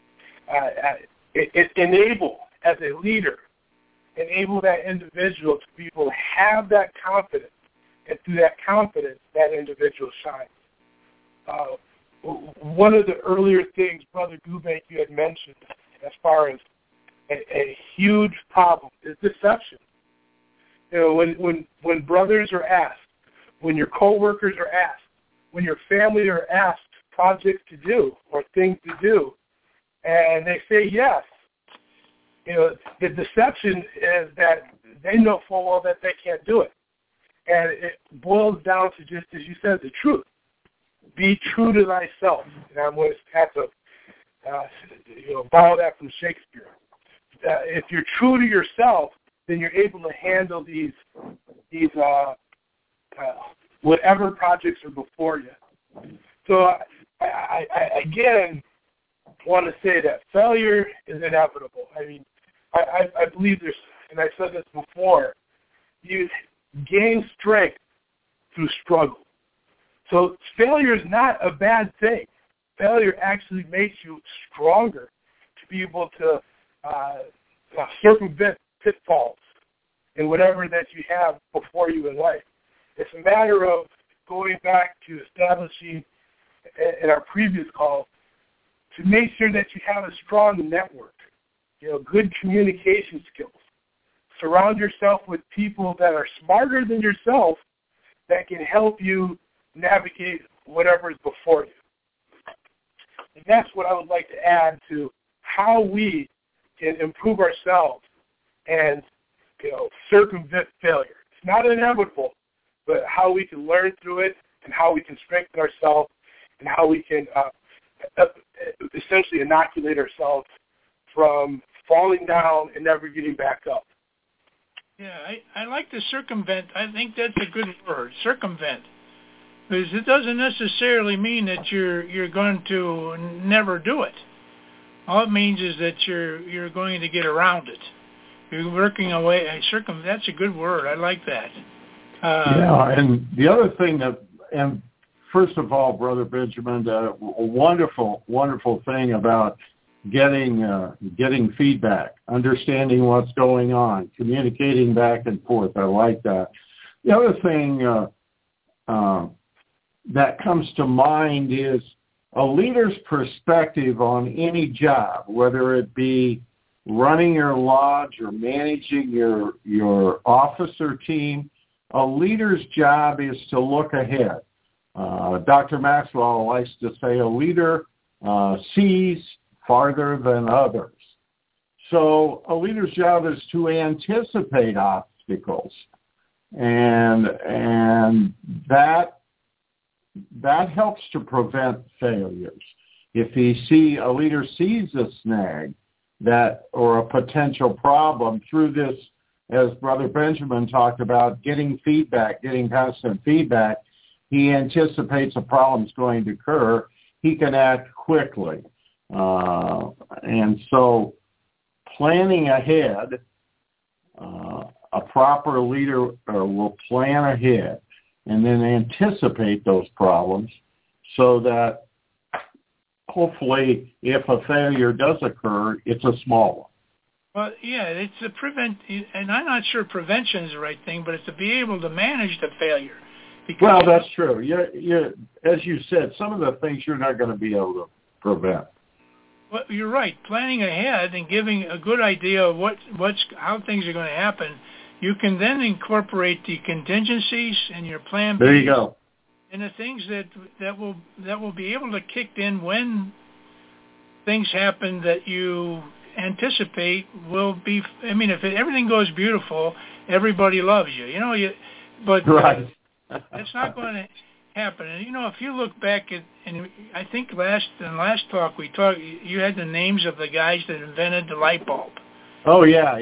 enable, as a leader, enable that individual to be able to have that confidence, and through that confidence, that individual shines. One of the earlier things, Brother Gubank, you had mentioned as far as a huge problem is deception. When brothers are asked, when your coworkers are asked, when your family are asked projects to do or things to do, and they say yes, the deception is that they know full well that they can't do it. And it boils down to just, as you said, the truth. Be true to thyself. And I'm going to have to borrow that from Shakespeare. If you're true to yourself, then you're able to handle these whatever projects are before you. So I again want to say that failure is inevitable. I mean, I believe there's, and I said this before, you gain strength through struggle. So failure is not a bad thing. Failure actually makes you stronger to be able to circumvent pitfalls in whatever that you have before you in life. It's a matter of going back to establishing in our previous call to make sure that you have a strong network, good communication skills. Surround yourself with people that are smarter than yourself that can help you navigate whatever is before you. And that's what I would like to add to how we can improve ourselves and, circumvent failure. It's not inevitable, but how we can learn through it and how we can strengthen ourselves and how we can essentially inoculate ourselves from falling down and never getting back up. Yeah, I like to circumvent. I think that's a good word, circumvent. Because it doesn't necessarily mean that you're going to never do it. All it means is that you're going to get around it. You're working away. That's a good word. I like that. Yeah, and the other thing and first of all, Brother Benjamin, a wonderful, wonderful thing about getting feedback, understanding what's going on, communicating back and forth. I like that. The other thing that comes to mind is a leader's perspective on any job, whether it be running your lodge or managing your officer team. A leader's job is to look ahead. Dr. Maxwell likes to say a leader sees farther than others. So a leader's job is to anticipate obstacles, and that helps to prevent failures. If a leader sees a snag or a potential problem through this, as Brother Benjamin talked about, getting constant feedback, he anticipates a problem's going to occur. He can act quickly. And so planning ahead, a proper leader will plan ahead and then anticipate those problems so that hopefully if a failure does occur, it's a small one. Well, yeah, it's to prevent, and I'm not sure prevention is the right thing, but it's to be able to manage the failure. Well, that's true. As you said, some of the things you're not going to be able to prevent. Well, you're right. Planning ahead and giving a good idea of how things are going to happen, you can then incorporate the contingencies in your plan B. There you go. And the things that will be able to kick in when things happen that you anticipate will be. I mean, if everything goes beautiful, everybody loves you. But right. It's not going to happen. And if you look back at, and I think last talk we talked, you had the names of the guys that invented the light bulb. Oh yeah.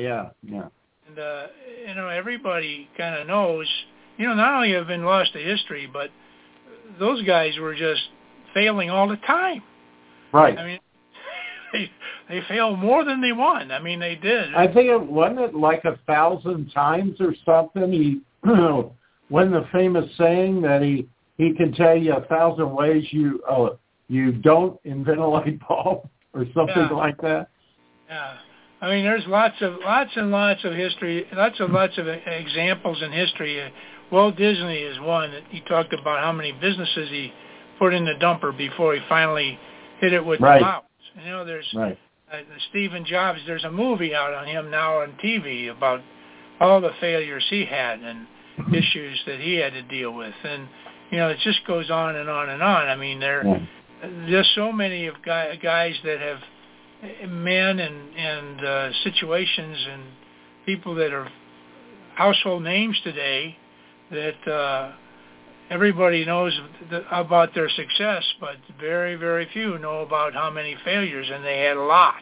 And everybody kind of knows. Not only have been lost to history, but those guys were just failing all the time. Right. I mean, they failed more than they won. I mean, they did. I think wasn't like 1,000 times or something. He, when the famous saying that he can tell you 1,000 ways you don't invent a light bulb or something like that. Yeah. I mean, there's lots and lots of history, lots of examples in history. Walt Disney is one that he talked about how many businesses he put in the dumper before he finally hit it with the mouse. There's Stephen Jobs. There's a movie out on him now on TV about all the failures he had and issues that he had to deal with, and it just goes on and on and on. I mean, there's so many of guys that have men and situations and people that are household names today that everybody knows about their success, but very, very few know about how many failures, and they had a lot.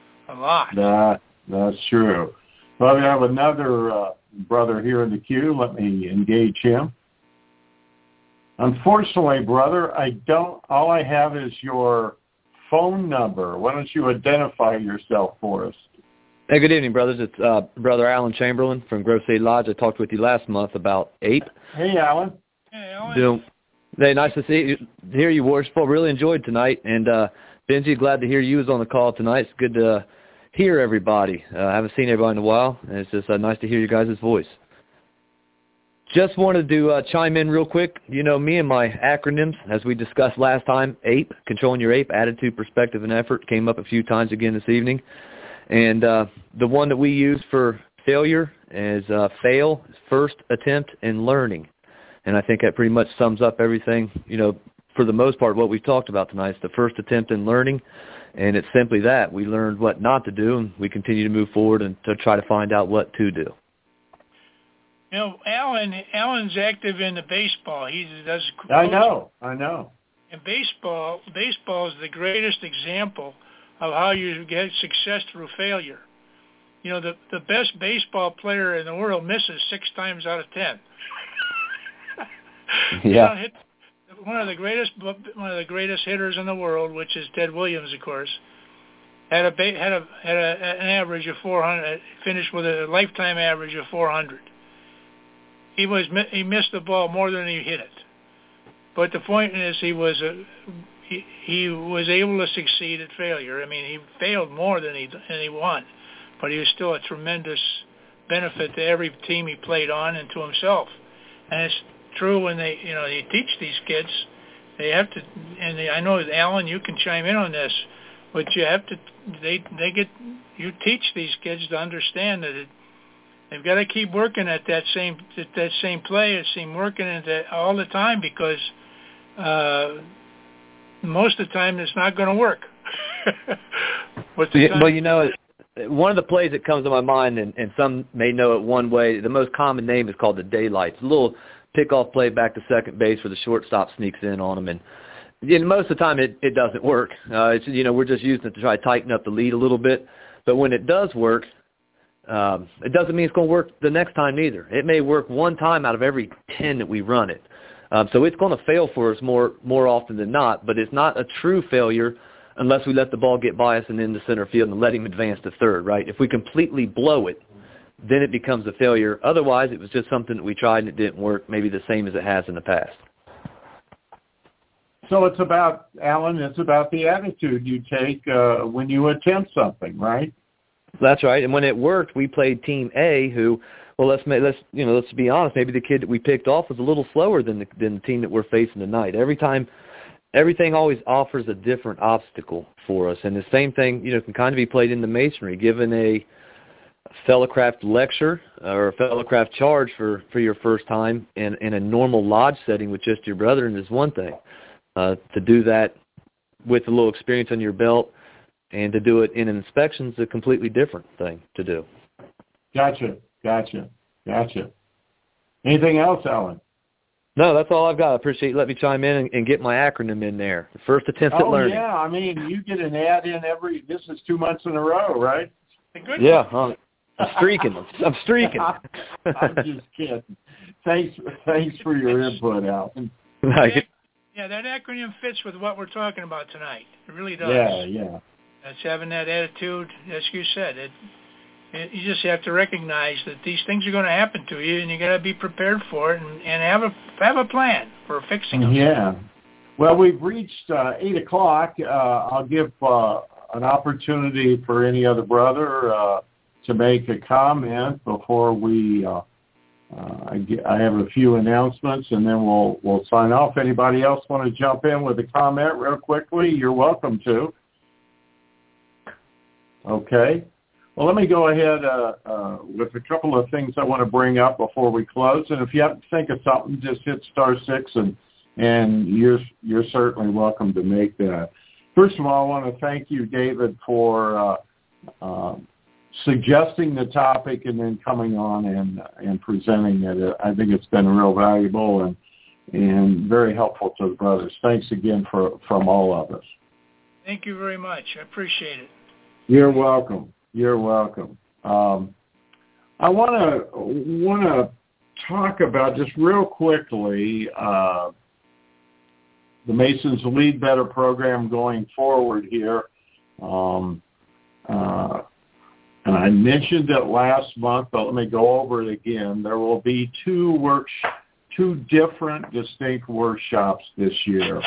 That's true. Well, we have another brother here in the queue. Let me engage him. Unfortunately, brother, all I have is your phone number. Why don't you identify yourself for us? Hey, good evening, brothers. It's Brother Alan Chamberlain from Grove City Lodge. I talked with you last month about APE. Hey, Alan. Hey, Alan. Hey, nice to hear you, Worshipful. Really enjoyed tonight. And Benji, glad to hear you was on the call tonight. It's good to hear everybody. I haven't seen everybody in a while, and it's just nice to hear you guys' voice. Just wanted to chime in real quick. Me and my acronyms, as we discussed last time, APE, Controlling Your APE, Attitude, Perspective, and Effort, came up a few times again this evening. And the one that we use for failure is fail, first attempt, and learning. And I think that pretty much sums up everything, for the most part, what we've talked about tonight. It's the first attempt in learning And it's simply that. We learned what not to do, and we continue to move forward and to try to find out what to do. You know, Alan's active in the baseball. He does coaching. I know. And baseball is the greatest example of how you get success through failure. You know, the best baseball player in the world misses 6 times out of 10. Yeah. One of the greatest hitters in the world, which is Ted Williams, of course, had an average of 400. Finished with a lifetime average of 400. He missed the ball more than he hit it. But the point is, he was able to succeed at failure. I mean, he failed more than he won, but he was still a tremendous benefit to every team he played on and to himself. And it's true when they teach these kids. They have to, and I know, Alan, you can chime in on this, but you have to. You teach these kids to understand that they've got to keep working at that same play, working at that all the time, because most of the time it's not going to work. Well, you know, one of the plays that comes to my mind, and some may know it one way, the most common name is called the daylight. It's a little pickoff play back to second base where the shortstop sneaks in on them, and most of the time it doesn't work. We're just using it to try to tighten up the lead a little bit. But when it does work, it doesn't mean it's going to work the next time either. It may work one time out of every 10 that we run it. So it's going to fail for us more often than not, but it's not a true failure unless we let the ball get by us and into center field and let him advance to third, right? If we completely blow it, then it becomes a failure. Otherwise, it was just something that we tried and it didn't work, maybe the same as it has in the past. So it's about, Alan, it's about the attitude you take when you attempt something, right? That's right. And when it worked, we played Team A, who, well, let's be honest. Maybe the kid that we picked off was a little slower than the team that we're facing tonight. Everything always offers a different obstacle for us, and the same thing, can kind of be played in the masonry. Given a Fellowcraft lecture or a Fellowcraft charge for your first time in a normal lodge setting with just your brethren is one thing. To do that with a little experience on your belt and to do it in an inspection is a completely different thing to do. Gotcha. Anything else, Alan? No, that's all I've got. I appreciate you letting me chime in and get my acronym in there. The first attempt at learning. Oh, yeah. I mean, you get an ad in this is 2 months in a row, right? Yeah. I'm streaking. I'm just kidding. Thanks for your input, Alan. Yeah, that acronym fits with what we're talking about tonight. It really does. Yeah. That's having that attitude, as you said. You just have to recognize that these things are going to happen to you, and you got to be prepared for it and have a plan for fixing them. Yeah. Well, we've reached 8 o'clock. I'll give an opportunity for any other brother to make a comment before we. I have a few announcements, and then we'll sign off. Anybody else want to jump in with a comment real quickly? You're welcome to. Okay. Well, let me go ahead with a couple of things I want to bring up before we close. And if you have to think of something, just hit *6, and you're certainly welcome to make that. First of all, I want to thank you, David, for suggesting the topic and then coming on and presenting it. I think it's been real valuable and very helpful to the brothers. Thanks again from all of us. Thank you very much. I appreciate it. You're welcome. I want to talk about just real quickly the Masons Lead Better program going forward here. And I mentioned it last month, but let me go over it again. There will be two different distinct workshops this year.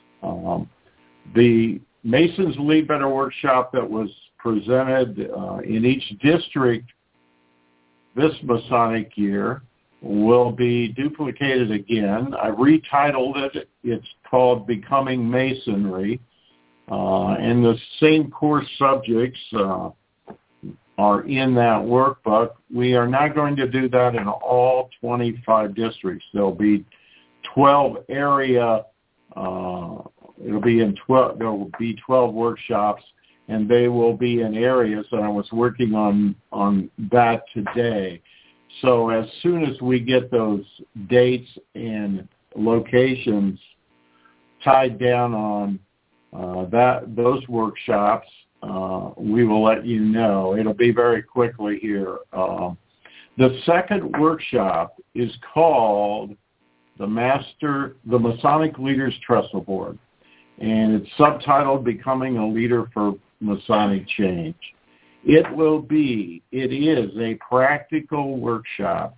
The Masons Lead Better workshop that was presented in each district this Masonic year will be duplicated again. I retitled it. It's called Becoming Masonry. And the same course subjects are in that workbook. We are not going to do that in all 25 districts. There'll be 12 area. There will be 12 workshops and they will be in areas, and I was working on that today. So as soon as we get those dates and locations tied down on those workshops, we will let you know. It'll be very quickly here. The second workshop is called the Masonic Leaders Trestle Board, and it's subtitled Becoming a Leader for Masonic Change. It is a practical workshop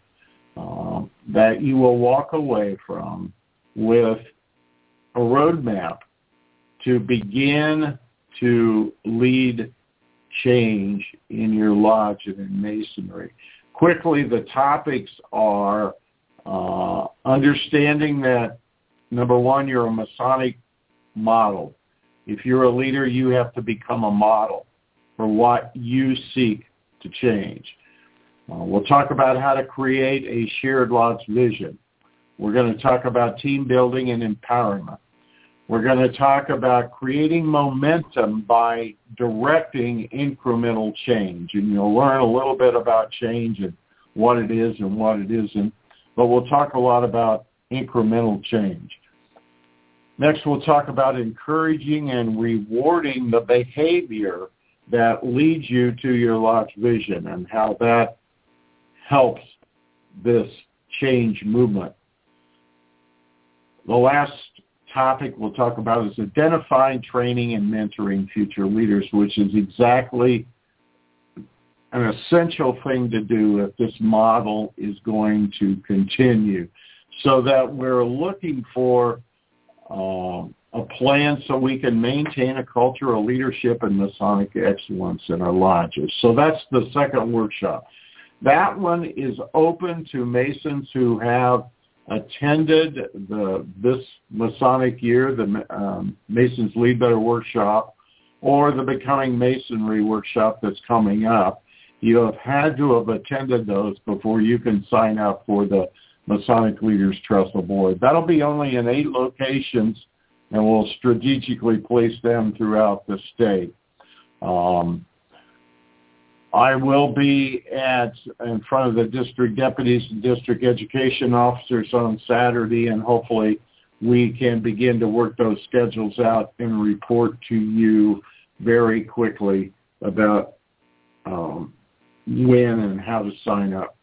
that you will walk away from with a roadmap to begin to lead change in your lodge and in Masonry. Quickly, the topics are understanding that, number one, you're a Masonic model. If you're a leader, you have to become a model for what you seek to change. We'll talk about how to create a shared lodge vision. We're going to talk about team building and empowerment. We're going to talk about creating momentum by directing incremental change. And you'll learn a little bit about change and what it is and what it isn't. But we'll talk a lot about incremental change. Next, we'll talk about encouraging and rewarding the behavior that leads you to your lodge vision and how that helps this change movement. The last topic we'll talk about is identifying, training, and mentoring future leaders, which is exactly an essential thing to do if this model is going to continue, so that we're looking for a plan so we can maintain a culture of leadership and Masonic excellence in our lodges. So that's the second workshop. That one is open to Masons who have attended this Masonic year, the Masons Lead Better workshop, or the Becoming Masonry workshop that's coming up. You have had to have attended those before you can sign up for the Masonic Leaders Trestle Board. That'll be only in 8 locations, and we'll strategically place them throughout the state. I will be in front of the district deputies and district education officers on Saturday, and hopefully we can begin to work those schedules out and report to you very quickly about when and how to sign up.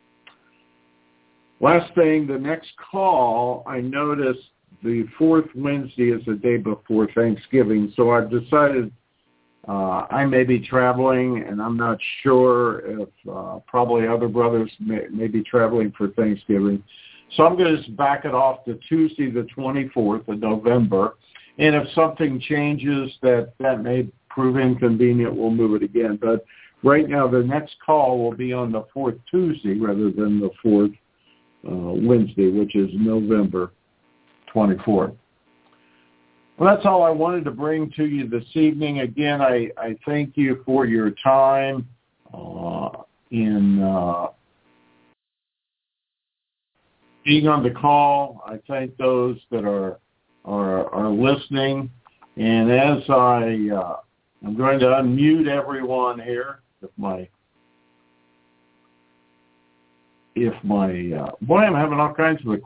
Last thing, the next call, I noticed the fourth Wednesday is the day before Thanksgiving, so I've decided I may be traveling, and I'm not sure if probably other brothers may be traveling for Thanksgiving. So I'm going to just back it off to Tuesday the 24th of November, and if something changes that may prove inconvenient, we'll move it again. But right now, the next call will be on the fourth Tuesday rather than the fourth Wednesday, which is November 24th. Well, that's all I wanted to bring to you this evening. Again, I thank you for your time in being on the call. I thank those that are listening. And as I'm going to unmute everyone here. Boy, I'm having all kinds of.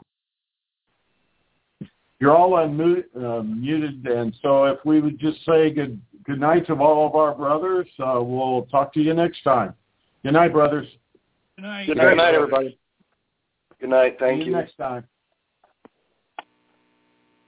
You're all muted, and so if we would just say good night to all of our brothers, we'll talk to you next time. Good night, brothers. Good night. Good night, everybody. Good night. Thank you. See you next time.